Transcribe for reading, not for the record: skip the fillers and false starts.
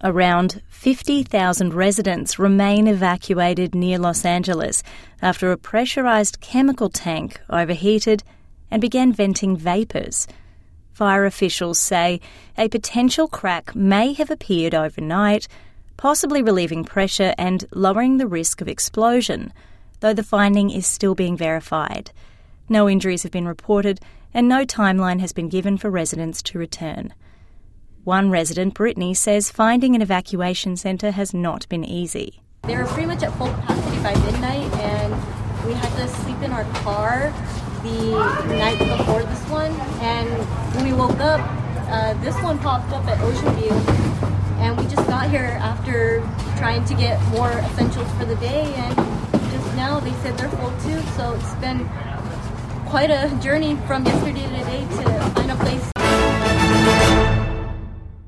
Around 50,000 residents remain evacuated near Los Angeles after a pressurised chemical tank overheated and began venting vapours. Fire officials say a potential crack may have appeared overnight, possibly relieving pressure and lowering the risk of explosion, though the finding is still being verified. No injuries have been reported and no timeline has been given for residents to return. One resident, Brittany, says finding an evacuation centre has not been easy. They were pretty much at full capacity by midnight, and we had to sleep in our car the night before this one. And when we woke up, this one popped up at Ocean View, and we just got here after trying to get more essentials for the day, and just now they said they're full too, so it's been quite a journey from yesterday to today to